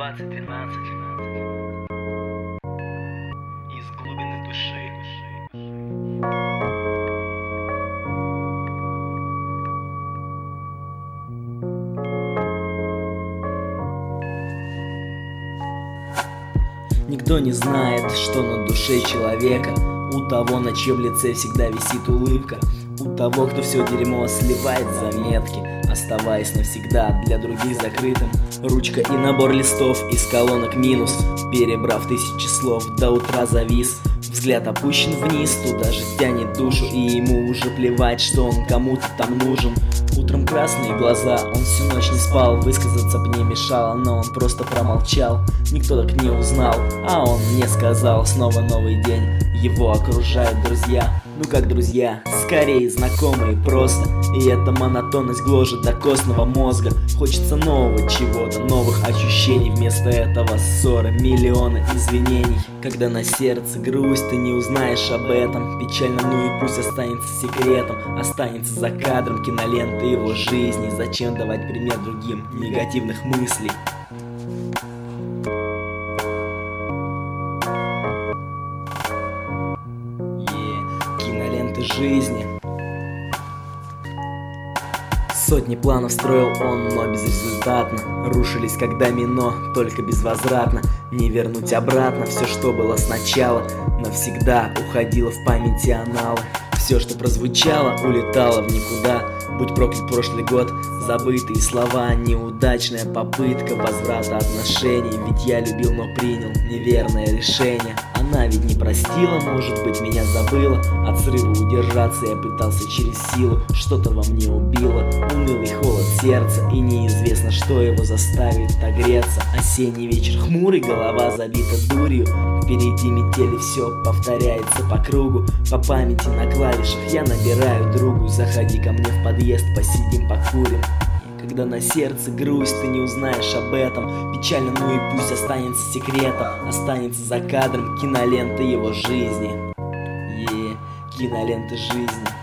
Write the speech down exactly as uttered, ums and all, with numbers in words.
двадцать тринадцать. Из глубины души. Никто не знает, что на душе человека, у того, на чьем лице всегда висит улыбка, у того, кто все дерьмо сливает в заметки, оставаясь навсегда для других закрытым. Ручка и набор листов из колонок минус, перебрав тысячи слов, до утра завис. Взгляд опущен вниз, туда же тянет душу, и ему уже плевать, что он кому-то там нужен. Утром красные глаза, он всю ночь не спал, высказаться б не мешало, но он просто промолчал. Никто так не узнал, а он мне сказал: снова новый день, его окружают друзья. Ну как друзья, скорее знакомые просто. И эта монотонность гложет до костного мозга. Хочется нового чего-то, новых ощущений. Вместо этого ссоры, миллионы извинений. Когда на сердце грусть, ты не узнаешь об этом. Печально, ну и пусть останется секретом. Останется за кадром киноленты его жизни. Зачем давать пример другим негативных мыслей? Киноленты жизни. Сотни планов строил он, но безрезультатно. Рушились как домино, только безвозвратно. Не вернуть обратно все, что было сначала. Навсегда уходило в памяти аналы. Все, что прозвучало, улетало в никуда. Будь проклят прошлый год, забытые слова, неудачная попытка возврата отношений. Ведь я любил, но принял неверное решение. Она ведь не простила, может быть, меня забыла. От срыва удержаться я пытался через силу. Что-то во мне убило, унылый холод сердца, и неизвестно, что его заставит отогреться. Осенний вечер хмурый, голова забита дурью. Впереди метели, все повторяется по кругу. По памяти на клавишах я набираю другу. Заходи ко мне в подъезд, посидим, покурим. Когда на сердце грусть, ты не узнаешь об этом. Печально, ну и пусть останется секретом. Останется за кадром кинолента его жизни. Е, кинолента жизни.